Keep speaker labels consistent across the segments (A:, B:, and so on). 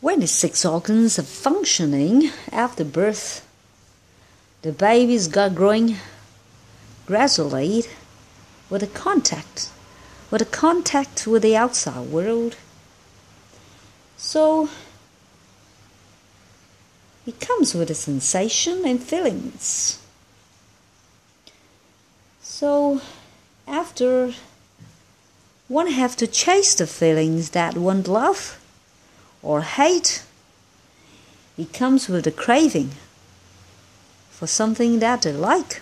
A: When the 6 organs are functioning after birth, the baby's gut growing gradually with a contact with the outside world. So it comes with a sensation and feelings. So after one have to chase the feelings that one love or hate, it comes with a craving for something that they like.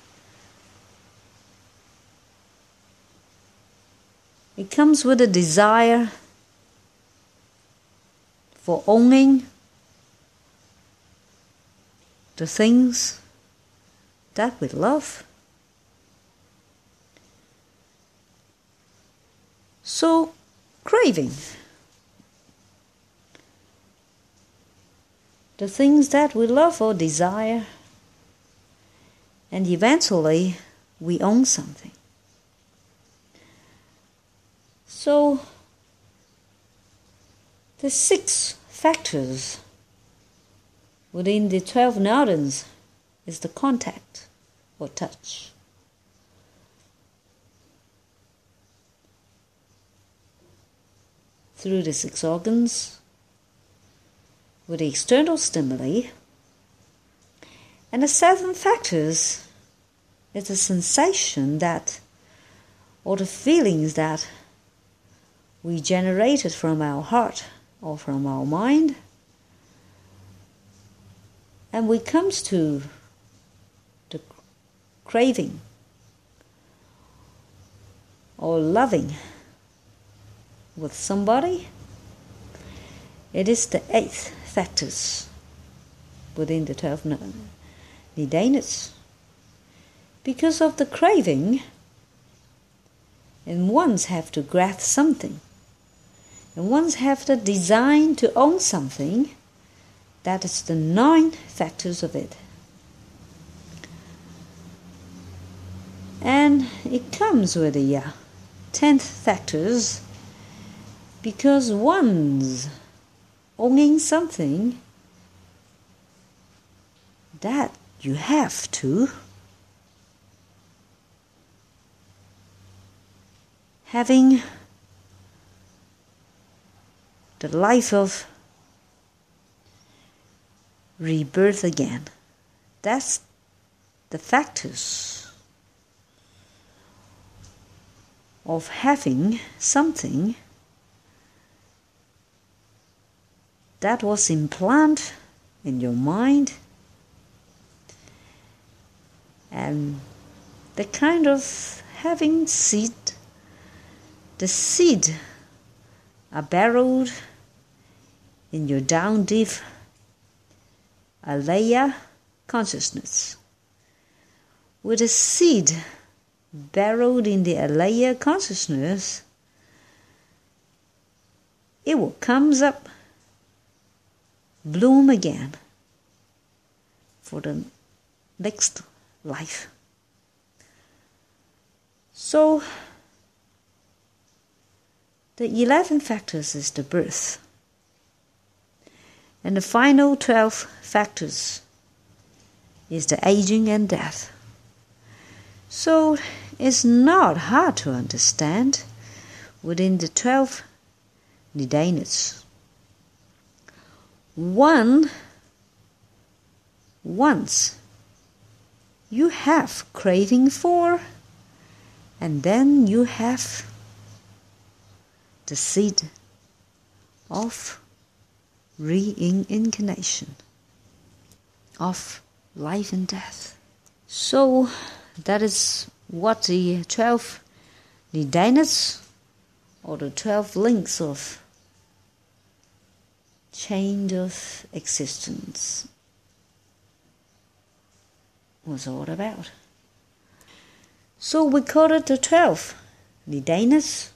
A: It comes with a desire for owning the things that we love. So, craving the things that we love or desire, and eventually we own something. So, the 6 factors within the 12 nardins is the contact or touch. Through the 6 organs, with the external stimuli, and the 7 factors is the sensation that, or the feelings that we generated from our heart or from our mind, and we comes to the craving or loving with somebody. It is the 8th factors within the 12 nidanas. Because of the craving, and ones have to grasp something, and ones have the design to own something, that is the 9 factors of it. And it comes with the 10th factors, because one's owning something that you have to having the life of rebirth again. That's the factors of having something that was implanted in your mind, and the kind of having seed. The seed are burrowed in your down deep alaya consciousness. With a seed burrowed in the alaya consciousness, it will comes up, bloom again for the next life. So, the 11 factors is the birth. And the final 12 factors is the aging and death. So it's not hard to understand within the 12 nidanas. Once you have craving for, and then you have the seed of reincarnation, of life and death. So that is what the 12 nidanas, or the 12 links of chain of existence, was all about. So we call it the 12 nidanas,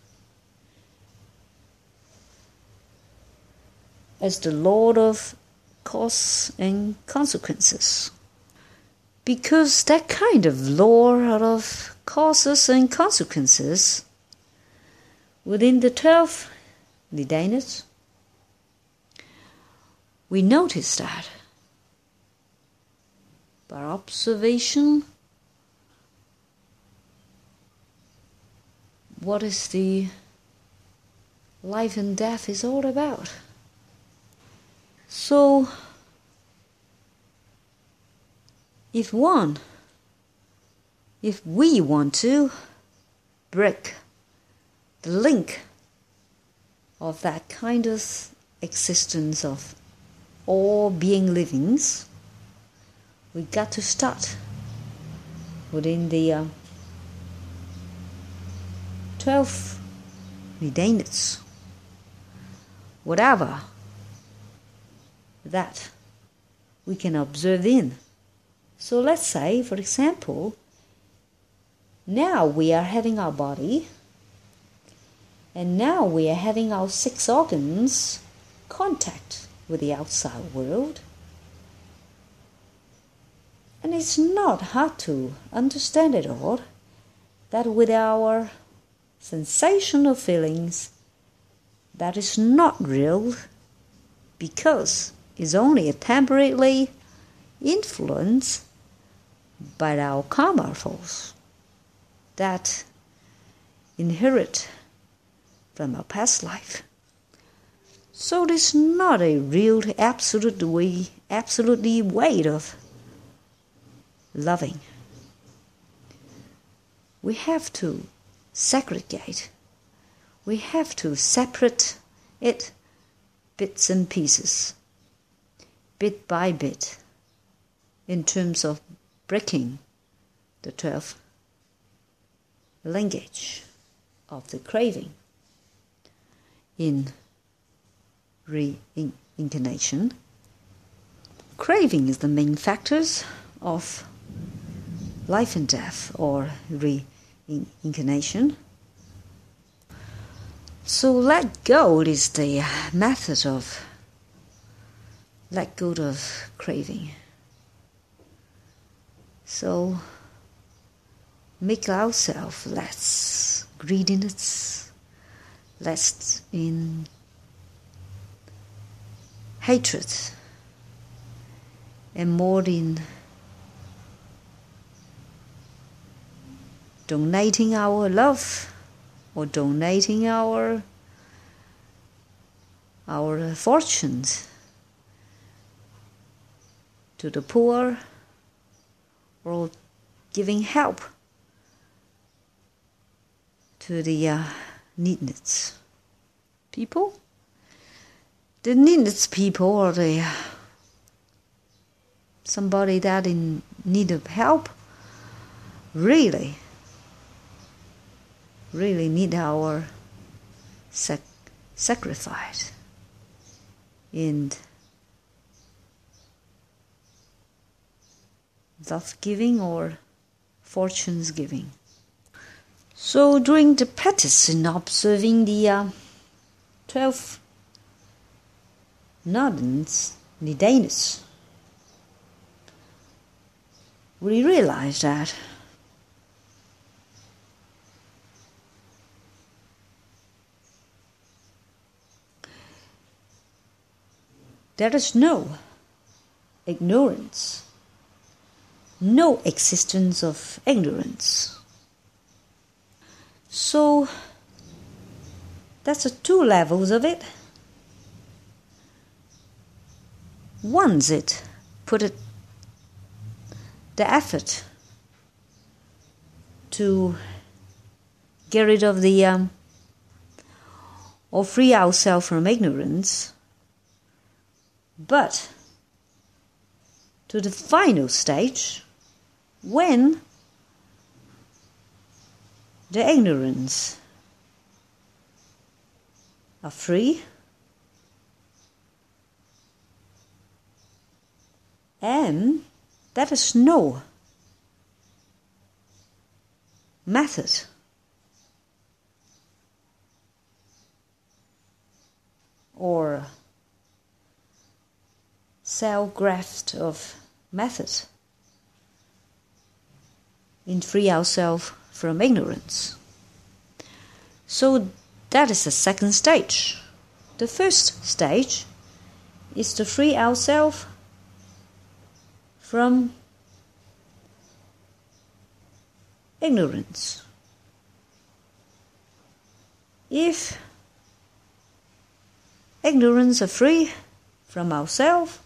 A: as the Lord of cause and consequences. Because that kind of law of causes and consequences within the 12 nidanas we notice that. By observation, what is the life and death is all about. So, if we want to break the link of that kind of existence of all being livings, we got to start within the 12 nidanas, whatever that we can observe in. So let's say, for example, now we are having our body, and now we are having our 6 organs contact with the outside world. And it's not hard to understand at all that with our sensational feelings, that is not real, because it's only temporarily influenced by our karma force that inherit from our past life. So it is not a real absolutely way of loving. We have to segregate. We have to separate it bits and pieces, bit by bit, in terms of breaking the 12 linkage of the craving in reincarnation. Craving is the main factors of life and death or reincarnation. So let go is the method of let go of craving. So make ourselves less greediness, less in hatred, and more in donating our love or donating our fortunes to the poor, or giving help to the needless people. The needless people, or the somebody that in need of help, really need our sacrifice and love giving or fortunes giving. So during the practice in observing the 12 nidanas, we realize that there is no ignorance, no existence of ignorance. So that's the 2 levels of it. Once it put the effort to get rid of the or free ourselves from ignorance, but to the final stage, when the ignorance are free and there is no method or self-graft of method in free ourselves from ignorance. So that is the second stage. The first stage is to free ourselves from ignorance. If ignorance is free from ourselves,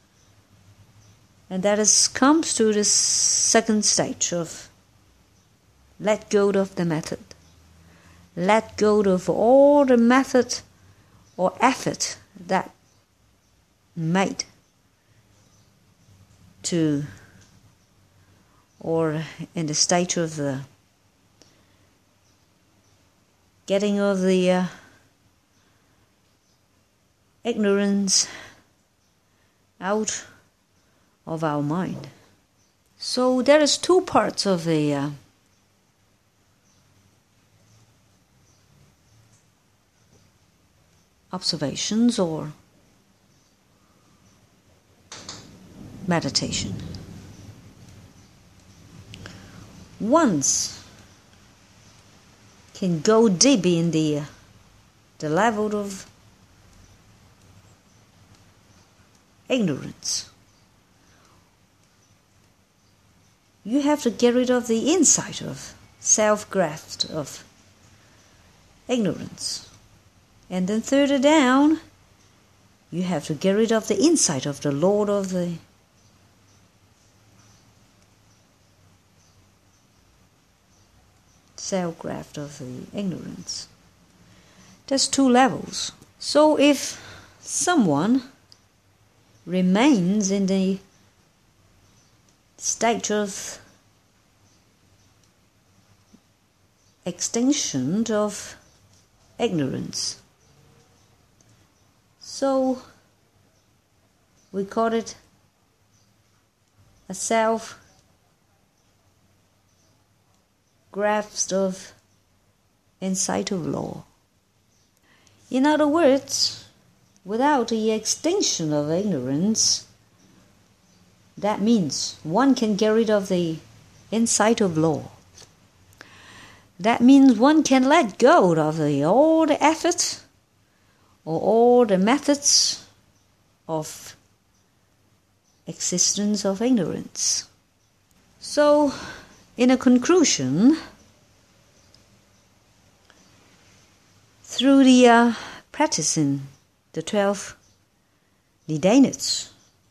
A: and that comes to the second stage of let go of the method. Let go of all the method or effort that made to, or in the stage of the getting of the ignorance out of our mind. So there is two parts of the observations or meditation. Once can go deep in the level of ignorance. You have to get rid of the inside of self-graft of ignorance. And then further down, you have to get rid of the inside of the Lord of the self-graft of the ignorance. There's two levels. So if someone remains in the state of extinction of ignorance, so we call it a self-grasp of insight of law. In other words, without the extinction of ignorance, that means one can get rid of the insight of law. That means one can let go of all the effort or all the methods of existence of ignorance. So, in a conclusion, through the practicing the 12 Nidanas,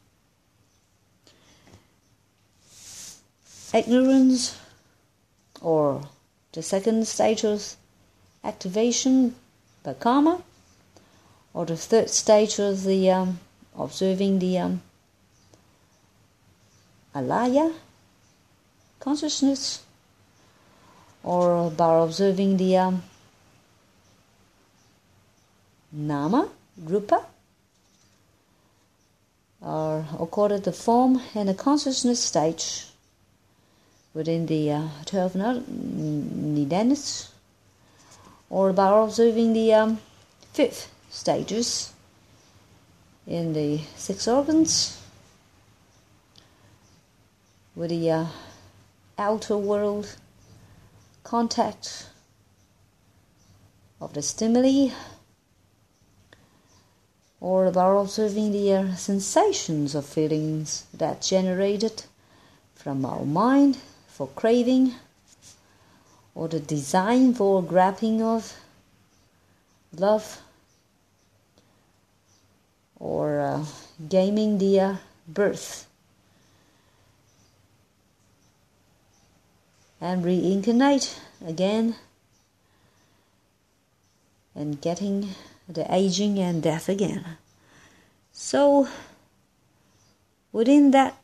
A: ignorance, or the second stage of activation by karma, or the third stage of the observing the alaya consciousness, or by observing the nama, rupa, or according to the form and the consciousness stage within the 12 Nidanas, or by observing the fifth stages in the 6 organs with the outer world contact of the stimuli, or about observing the sensations of feelings that generated from our mind for craving, or the design for grabbing of love, or gaming the birth and reincarnate again, and getting the aging and death again. So within that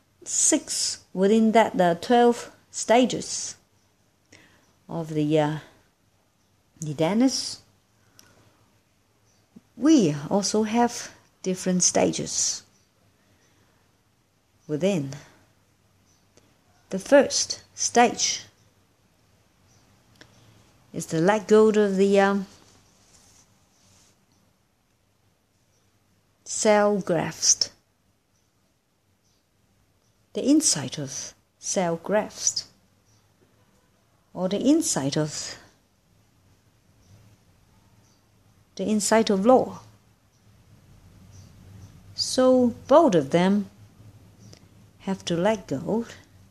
A: 12 stages of the Nidanas, we also have different stages within. The first stage is to let go of the self-grasped, the insight of self-grasped, or the insight of law. So both of them have to let go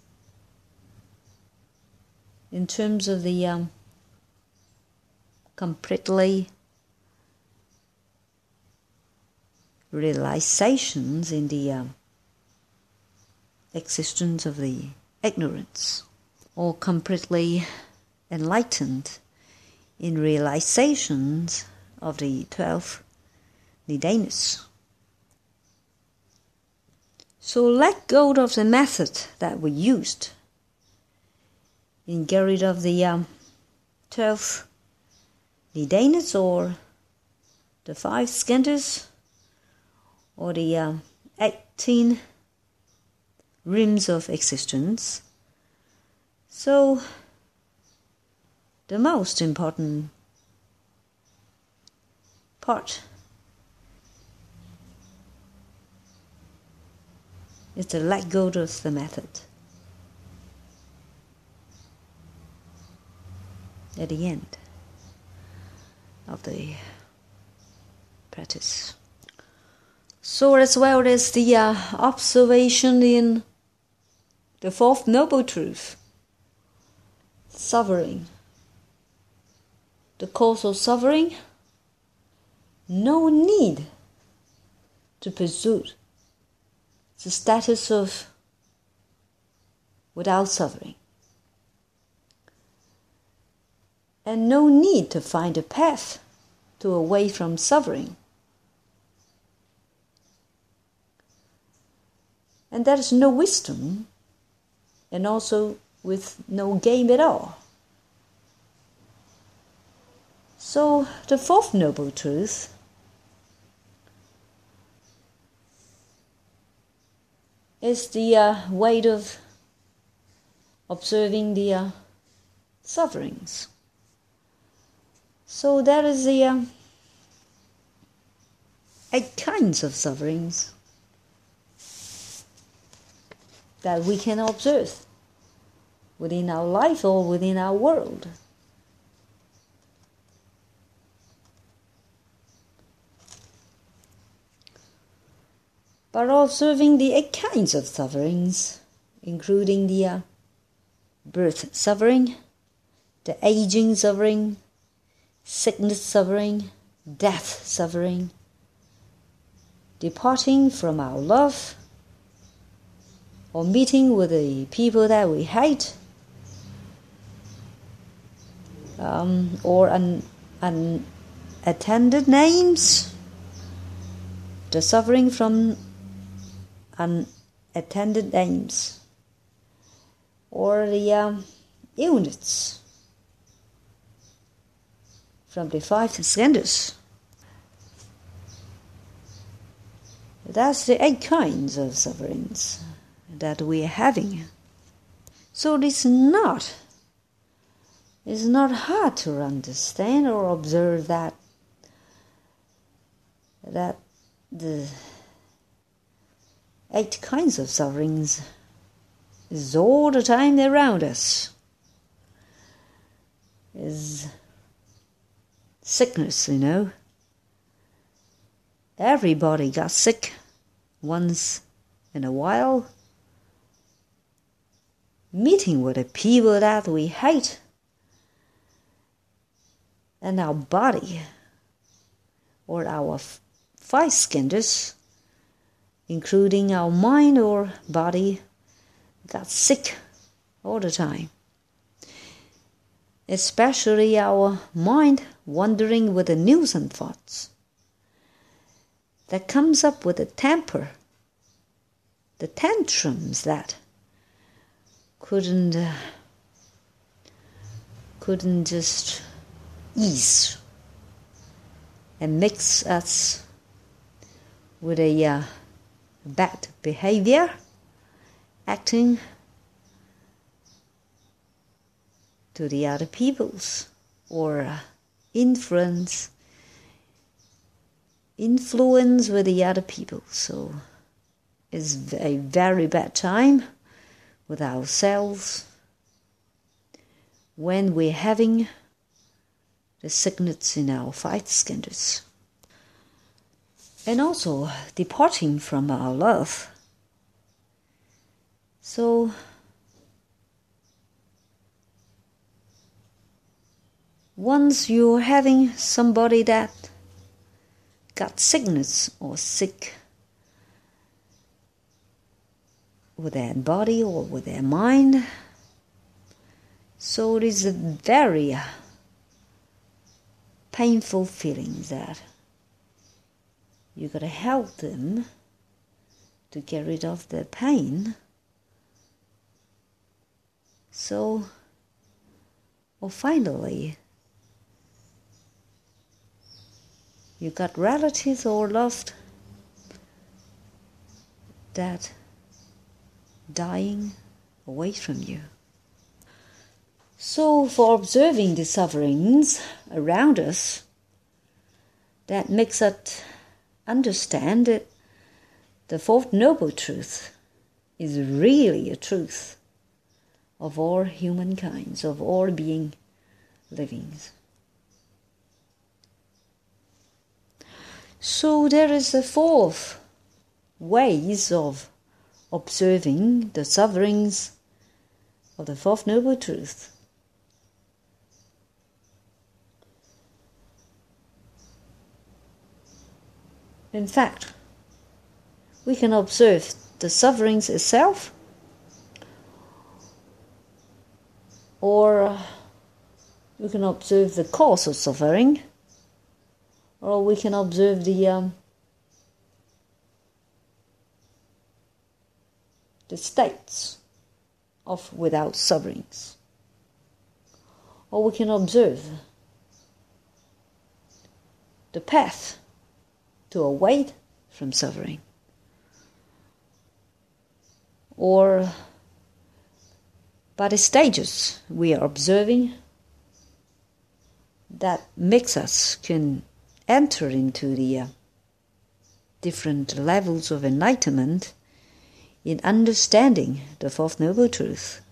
A: in terms of the completely realizations in the existence of the ignorance, or completely enlightened in realizations of the 12 nidanas. So let go of the method that we used in getting rid of the 12 nidanas, or the 5 skandhas, or the 18 rims of existence. So the most important part is to let go of the method at the end of the practice. So as well as the observation in the fourth noble truth, suffering, the cause of suffering, no need to pursue the status of without suffering, and no need to find a path to away from suffering. And that is no wisdom, and also with no game at all. So the fourth noble truth is the way of observing the sufferings. So that is the 8 kinds of sufferings that we can observe within our life or within our world. But observing the 8 kinds of sufferings, including the birth suffering, the aging suffering, sickness suffering, death suffering, departing from our love, or meeting with the people that we hate, or unattended names, the suffering from unattended names, or the illness from the 5 skandhas. That's the 8 kinds of sufferings that we are having. So it's not hard to understand or observe that the 8 kinds of sufferings is all the time around us. Is sickness, Everybody got sick once in a while. Meeting with the people that we hate, and our body, or our 5 skandhas, including our mind or body, got sick all the time. Especially our mind wandering with the nuisance thoughts that comes up with the temper, the tantrums that couldn't just ease and mix us with a bad behavior, acting to the other peoples, or influence with the other people. So it's a very bad time with ourselves when we're having the sickness in our 5 skandhas. and also departing from our love. So once you're having somebody that got sickness or sick with their body or with their mind, so it is a very painful feeling that you got to help them to get rid of their pain. So, or finally, you got relatives or loved that dying away from you. So for observing the sufferings around us, that makes us understand that the Fourth Noble Truth is really a truth of all humankind, of all being livings. So there is a fourth ways of observing the sufferings of the Fourth Noble Truth. In fact, we can observe the sufferings itself, or we can observe the cause of suffering, or we can observe the states of without sufferings, or we can observe the path to away from suffering, or by the stages we are observing that makes us can enter into the different levels of enlightenment in understanding the Fourth Noble Truth.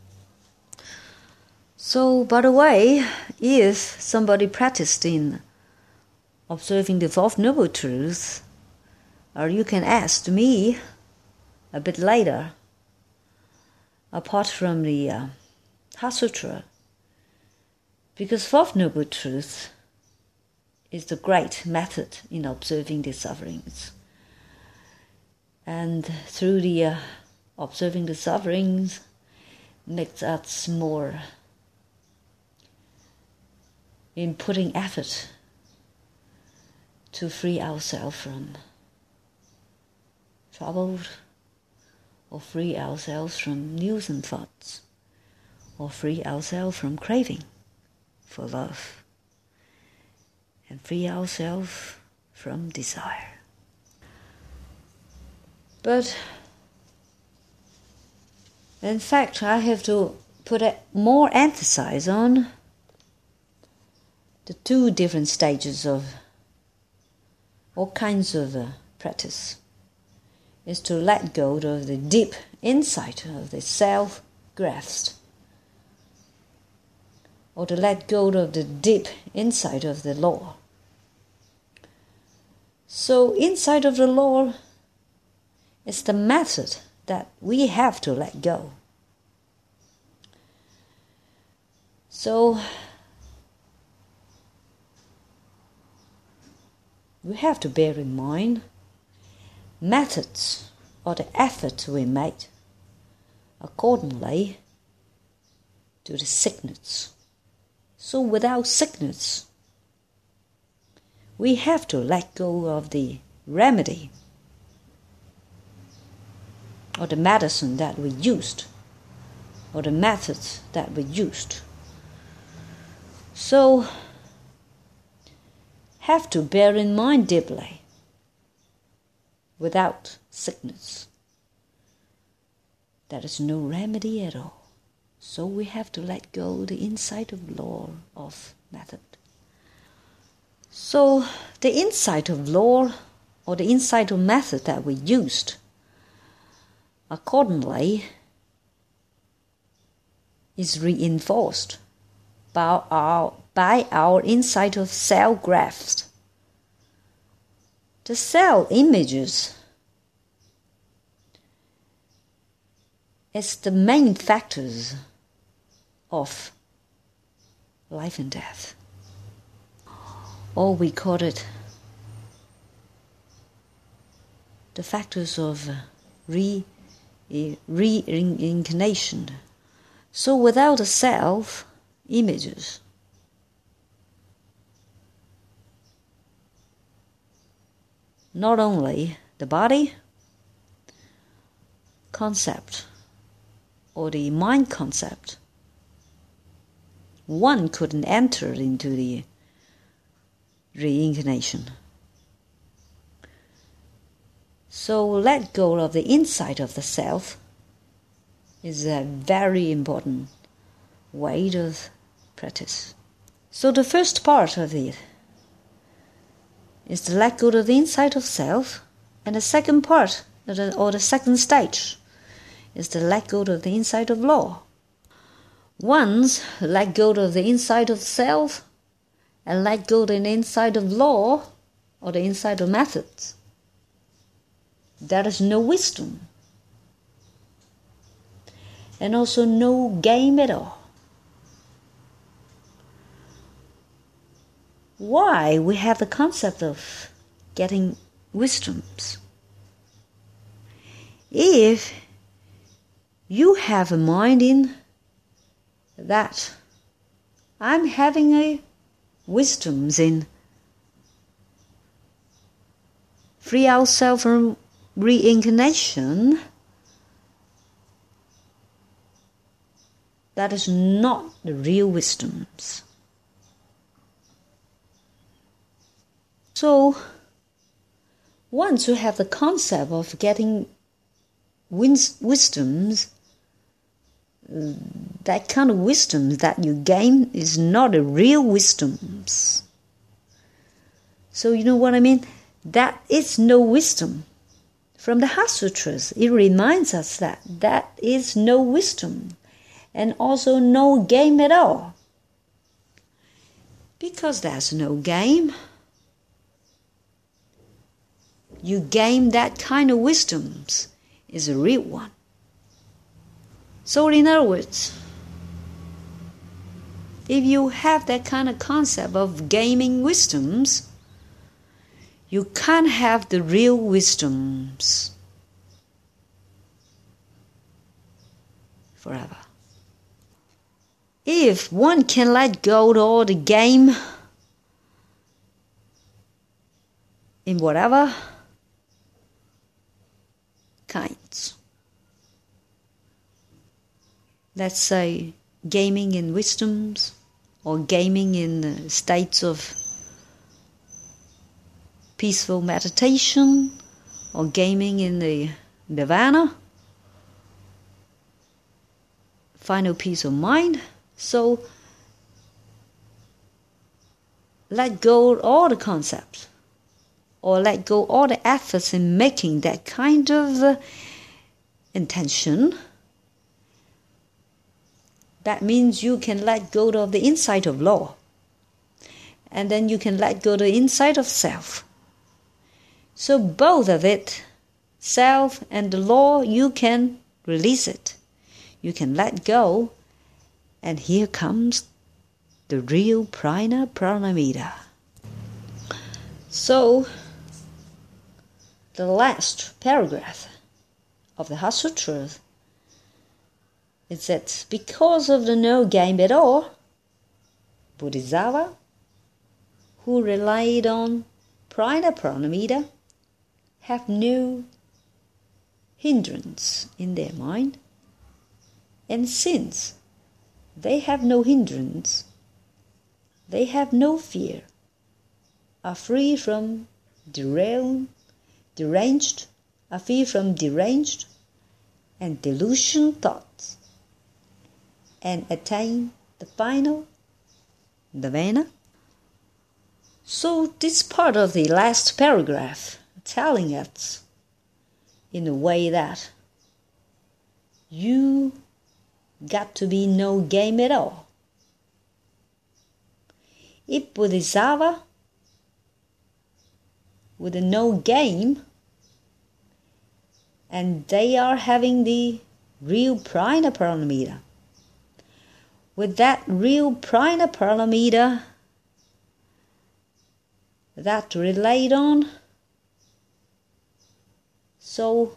A: So, by the way, if somebody practiced in observing the Fourth Noble Truth, or you can ask me a bit later, apart from the Heart Sutra, because Fourth Noble Truth is the great method in observing the sufferings. And through the observing the sufferings makes us more in putting effort to free ourselves from trouble, or free ourselves from nuisance thoughts, or free ourselves from craving for love, and free ourselves from desire. But in fact, I have to put more emphasis on the two different stages of all kinds of practice. Is to let go of the deep insight of the self-grasp, or to let go of the deep insight of the law. So inside of the law is the method that we have to let go. So we have to bear in mind methods or the effort we made accordingly to the sickness. So without sickness, we have to let go of the remedy or the medicine that we used, or the methods that we used. So have to bear in mind deeply, without sickness, there is no remedy at all. So we have to let go the insight of law of method. So the insight of law or the insight of method that we used accordingly is reinforced by our insight of self-grasp. The cell images as the main factors of life and death. Or we call it the factors of reincarnation. So without the self images, not only the body concept or the mind concept, one couldn't enter into the reincarnation. So let go of the inside of the self is a very important way to practice. So the first part of it is to let go of the inside of self, and the second part, or the second stage, is to let go of the inside of law. Once let go of the inside of self and let go of the inside of law or the inside of methods, there is no wisdom and also no game at all. Why we have the concept of getting wisdoms? If you have a mind in that I'm having a wisdoms in free ourselves from reincarnation, that is not the real wisdoms. So, once you have the concept of getting wisdoms, that kind of wisdom that you gain is not a real wisdoms. So you know what I mean? That is no wisdom. From the Heart Sutras, it reminds us that that is no wisdom and also no game at all. Because there's no game, you gain that kind of wisdoms is a real one. So in other words, if you have that kind of concept of gaining wisdoms, you can't have the real wisdoms forever. If one can let go of all the game in whatever kinds, let's say gaming in wisdoms or gaming in states of peaceful meditation or gaming in the nirvana, final peace of mind. So let go of all the concepts or let go all the efforts in making that kind of intention. That means you can let go of the inside of law. And then you can let go of the inside of self. So both of it, self and the law, you can release it. You can let go. And here comes the real Prana Pranamita. So, the last paragraph of the Heart Sutra is that because of the no game at all, Bodhisattva, who relied on Prana Pranamita, have no hindrance in their mind. And since they have no hindrance, they have no fear, are free from deranged and delusion thoughts, and attain the final nirvana. So this part of the last paragraph telling us in a way that you got to be no game at all. If Bodhisattva with no game, and they are having the real prana paramita. With that real prana paramita that relied on, so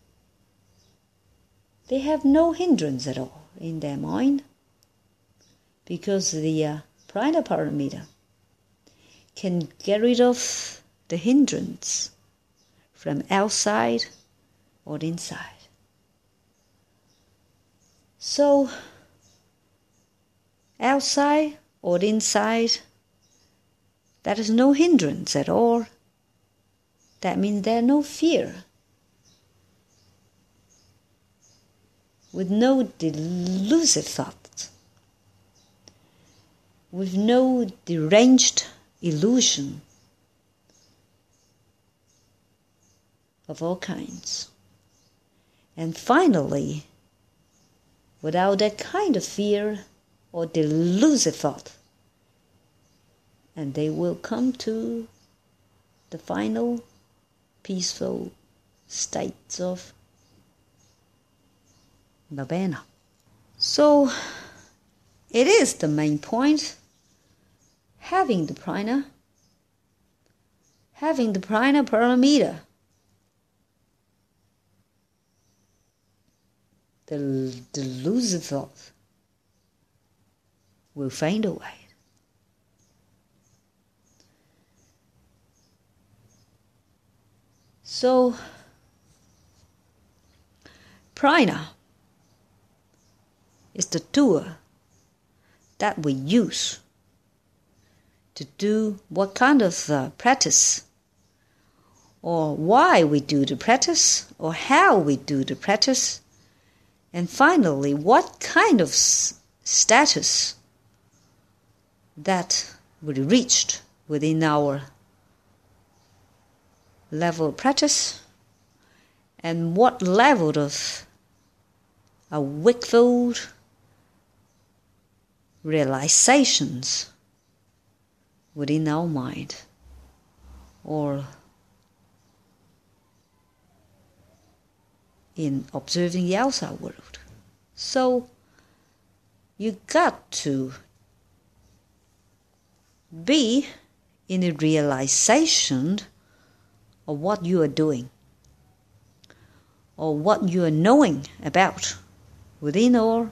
A: they have no hindrance at all in their mind, because the prana paramita can get rid of the hindrance from outside or inside. So, outside or inside, there is no hindrance at all. That means there is no fear, with no delusive thoughts, with no deranged illusion of all kinds. And finally, without that kind of fear or delusive thought, and they will come to the final peaceful states of Nibbana. So, it is the main point, having the prana paramita, the delusive thought will fade away. So, prana is the tool that we use to do what kind of practice, or why we do the practice, or how we do the practice, and finally what kind of status that we reached within our level of practice, and what level of a wakeful realizations within our mind, or in observing the outside world. So you got to be in a realization of what you are doing, or what you are knowing about within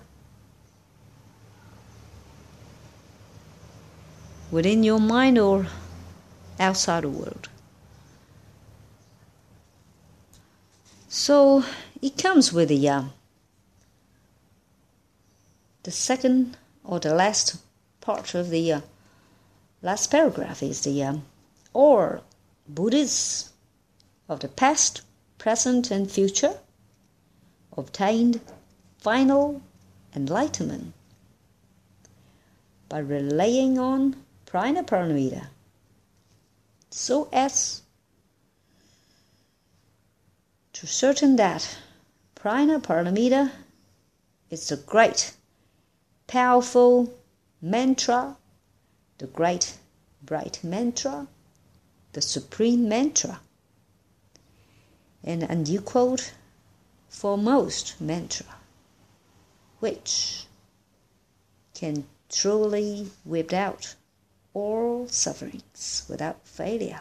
A: your mind or outside the world. So it comes with the second or the last part of the last paragraph is the or Buddhists of the past, present, and future obtained final enlightenment by relying on prana paramita, so as to certain that prana paramita is the great, powerful mantra, the great, bright mantra, the supreme mantra, and unequaled foremost mantra, which can truly wipe out all sufferings without failure.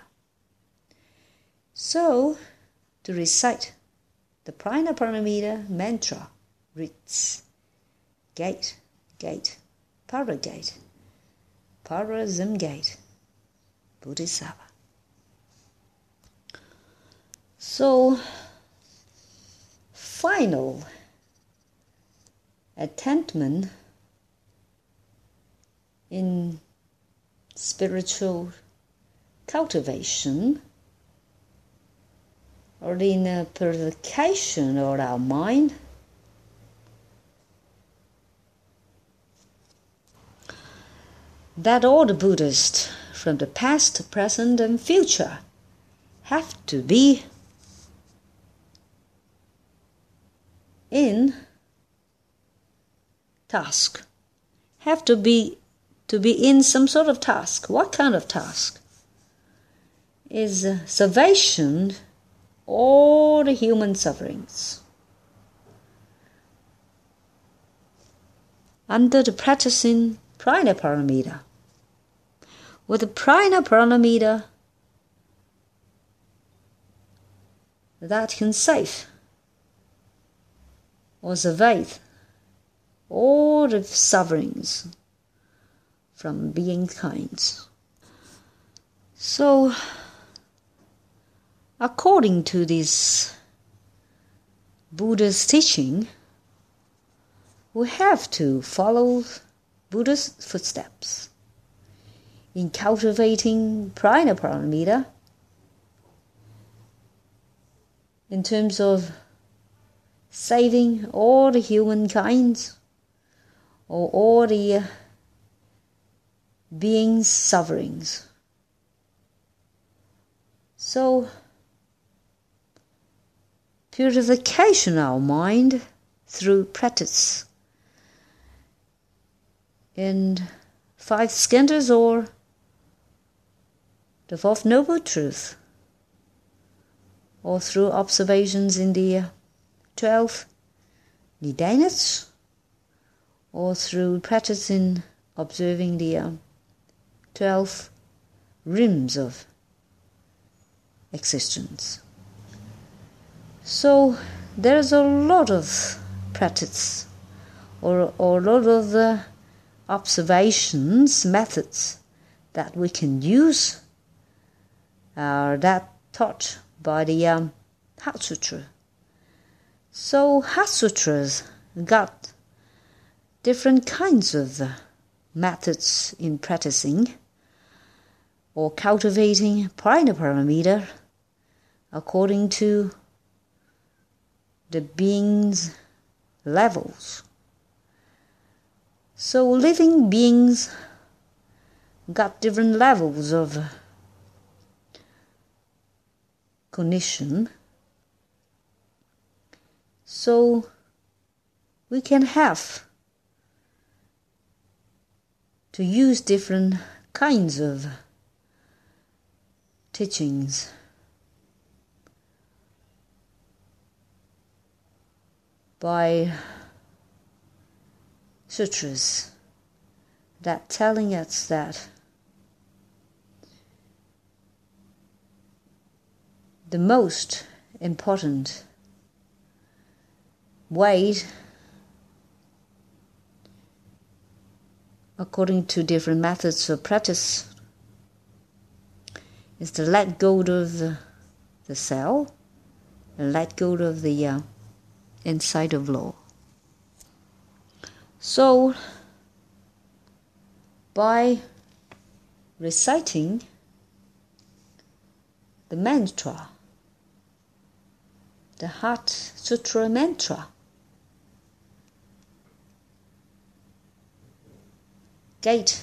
A: So, to recite the prana paramita mantra reads gate, gate, paragate, parazim-gate, bodhisattva. So, final attainment in spiritual cultivation, or in the purification of our mind, that all the Buddhists from the past, present, and future have to be in task, have to be in some sort of task. What kind of task? is salvation all the human sufferings. Under the practicing Prajnaparamita. With the Prajnaparamita, that can save or salvate all the sufferings from beingkind. So, according to this Buddha's teaching, we have to follow Buddha's footsteps in cultivating Prajnaparamita in terms of saving all the humankind or all the beings' sufferings. So, purification of our mind through practice in 5 skandhas or the 4th Noble Truth, or through observations in the 12 Nidanas, or through practice in observing the 12 rims of existence. So there's a lot of practice or a lot of observations, methods that we can use that taught by the Heart Sutra. So Heart Sutras got different kinds of methods in practicing or cultivating Prajnaparamita according to the being's levels. So living beings got different levels of cognition. So we can have to use different kinds of teachings. By sutras that telling us that the most important way, according to different methods of practice, is to let go of the cell and let go of the inside of law. So, by reciting the mantra, the Heart Sutra mantra, gate,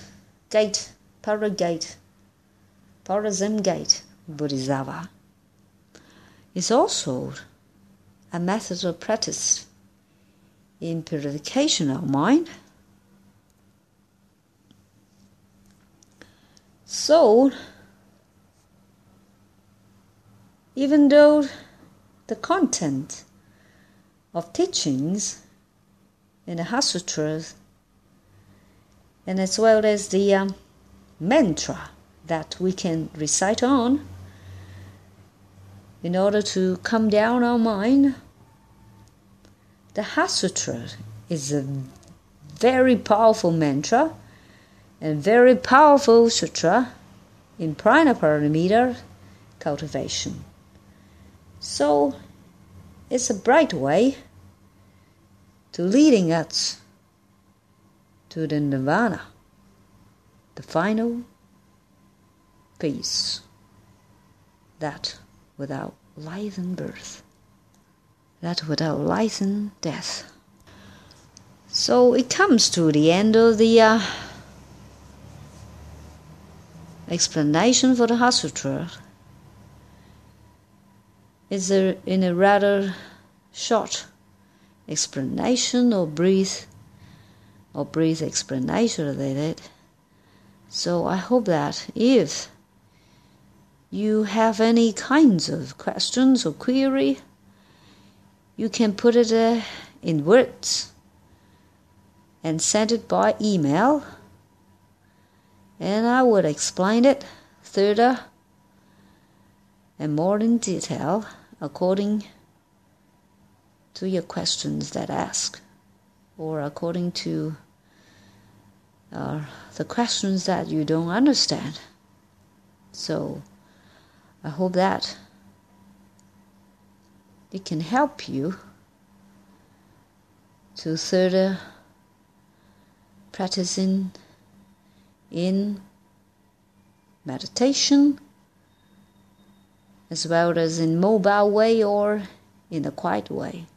A: Parazim gate, Bodhisattva, is also a method of practice in purification of mind. So, even though the content of teachings in the Heart Sutras, and as well as the mantra that we can recite on in order to calm down our mind, the Heart Sutra is a very powerful mantra and very powerful sutra in Prajnaparamita cultivation. So it's a bright way to leading us to the nirvana, the final peace, that without life and birth, that without life and death. So it comes to the end of the explanation for the Heart Sutra. It's in a rather short explanation or brief explanation of it. So I hope that if you have any kinds of questions or query, you can put it in words and send it by email, and I would explain it further and more in detail according to your questions that ask, or according to the questions that you don't understand. So I hope that it can help you to further practicing in meditation, as well as in mobile way or in a quiet way.